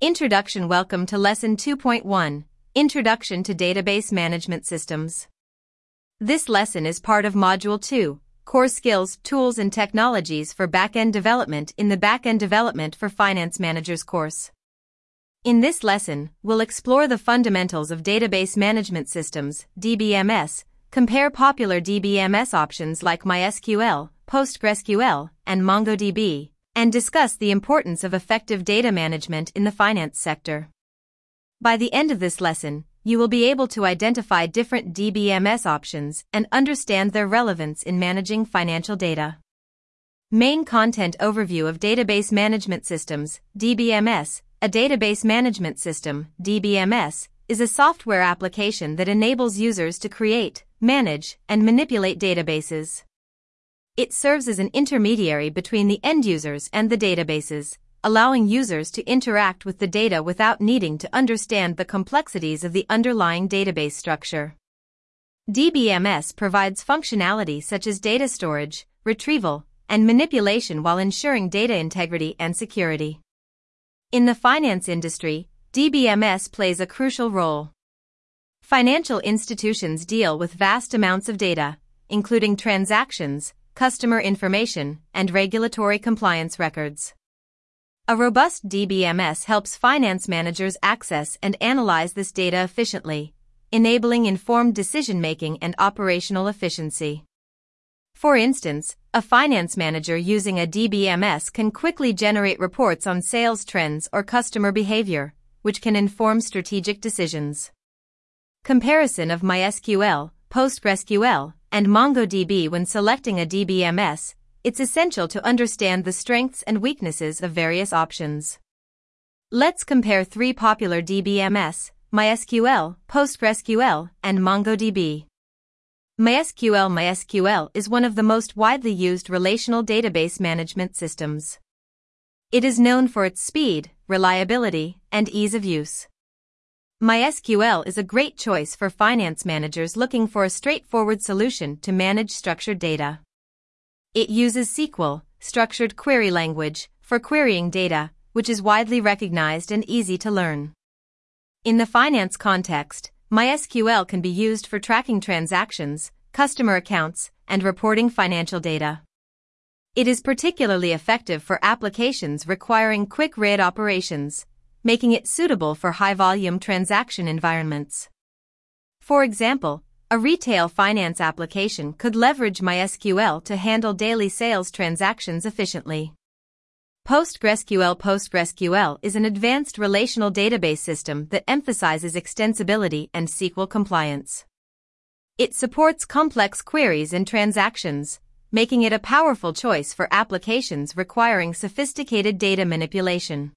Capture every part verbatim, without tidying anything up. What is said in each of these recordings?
Introduction. Welcome to Lesson two point one, Introduction to Database Management Systems. This lesson is part of Module two, Core Skills, Tools and Technologies for Backend Development in the Backend Development for Finance Managers course. In this lesson, we'll explore the fundamentals of database management systems, D B M S, compare popular D B M S options like MySQL, PostgreSQL, and MongoDB, and discuss the importance of effective data management in the finance sector. By the end of this lesson, you will be able to identify different D B M S options and understand their relevance in managing financial data. Main Content Overview of Database Management Systems, D B M S. A database management system, D B M S, is a software application that enables users to create, manage, and manipulate databases. It serves as an intermediary between the end users and the databases, allowing users to interact with the data without needing to understand the complexities of the underlying database structure. D B M S provides functionality such as data storage, retrieval, and manipulation while ensuring data integrity and security. In the finance industry, D B M S plays a crucial role. Financial institutions deal with vast amounts of data, including transactions, customer information, and regulatory compliance records. A robust D B M S helps finance managers access and analyze this data efficiently, enabling informed decision-making and operational efficiency. For instance, a finance manager using a D B M S can quickly generate reports on sales trends or customer behavior, which can inform strategic decisions. Comparison of MySQL, PostgreSQL, and MongoDB. When selecting a D B M S, it's essential to understand the strengths and weaknesses of various options. Let's compare three popular D B M S, MySQL, PostgreSQL, and MongoDB. MySQL MySQL is one of the most widely used relational database management systems. It is known for its speed, reliability, and ease of use. MySQL is a great choice for finance managers looking for a straightforward solution to manage structured data. It uses S Q L, structured query language, for querying data, which is widely recognized and easy to learn. In the finance context, MySQL can be used for tracking transactions, customer accounts, and reporting financial data. It is particularly effective for applications requiring quick read operations, making it suitable for high-volume transaction environments. For example, a retail finance application could leverage MySQL to handle daily sales transactions efficiently. PostgreSQL PostgreSQL is an advanced relational database system that emphasizes extensibility and S Q L compliance. It supports complex queries and transactions, making it a powerful choice for applications requiring sophisticated data manipulation.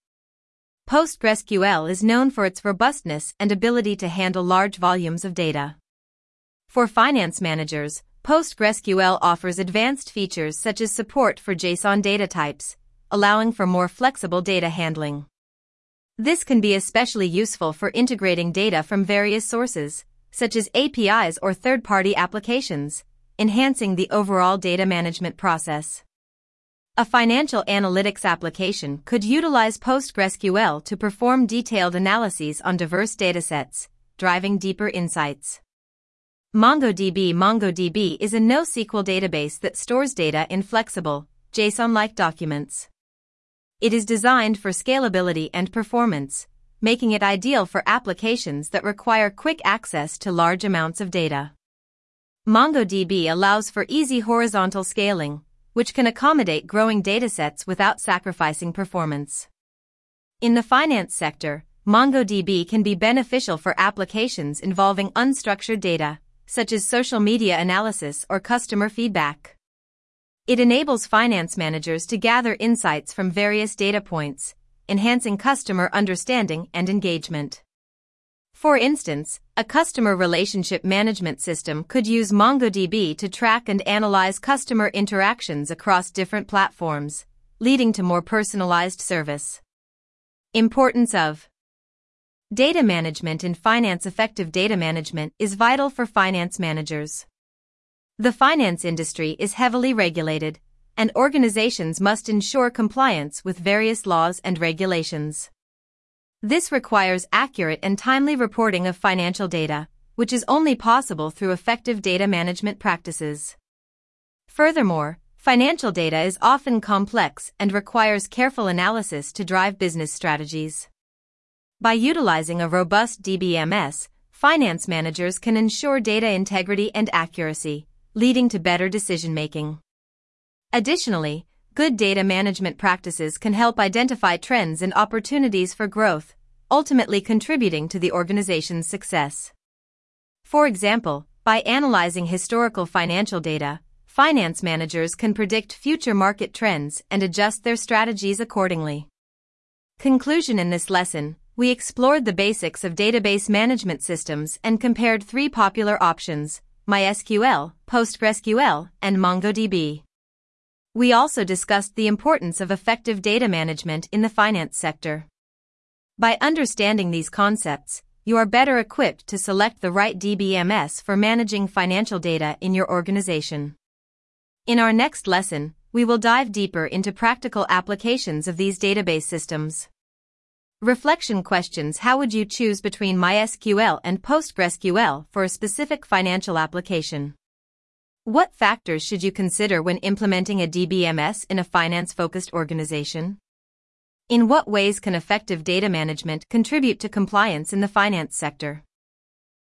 PostgreSQL is known for its robustness and ability to handle large volumes of data. For finance managers, PostgreSQL offers advanced features such as support for JSON data types, allowing for more flexible data handling. This can be especially useful for integrating data from various sources, such as A P Is or third-party applications, enhancing the overall data management process. A financial analytics application could utilize PostgreSQL to perform detailed analyses on diverse datasets, driving deeper insights. MongoDB MongoDB is a NoSQL database that stores data in flexible, JSON-like documents. It is designed for scalability and performance, making it ideal for applications that require quick access to large amounts of data. MongoDB allows for easy horizontal scaling, which can accommodate growing datasets without sacrificing performance. In the finance sector, MongoDB can be beneficial for applications involving unstructured data, such as social media analysis or customer feedback. It enables finance managers to gather insights from various data points, enhancing customer understanding and engagement. For instance, a customer relationship management system could use MongoDB to track and analyze customer interactions across different platforms, leading to more personalized service. Importance of data management in finance. Effective data management is vital for finance managers. The finance industry is heavily regulated, and organizations must ensure compliance with various laws and regulations. This requires accurate and timely reporting of financial data, which is only possible through effective data management practices. Furthermore, financial data is often complex and requires careful analysis to drive business strategies. By utilizing a robust D B M S, finance managers can ensure data integrity and accuracy, leading to better decision-making. Additionally, good data management practices can help identify trends and opportunities for growth, ultimately contributing to the organization's success. For example, by analyzing historical financial data, finance managers can predict future market trends and adjust their strategies accordingly. Conclusion: in this lesson, we explored the basics of database management systems and compared three popular options: MySQL, PostgreSQL, and MongoDB. We also discussed the importance of effective data management in the finance sector. By understanding these concepts, you are better equipped to select the right D B M S for managing financial data in your organization. In our next lesson, we will dive deeper into practical applications of these database systems. Reflection questions: how would you choose between MySQL and PostgreSQL for a specific financial application? What factors should you consider when implementing a D B M S in a finance-focused organization? In what ways can effective data management contribute to compliance in the finance sector?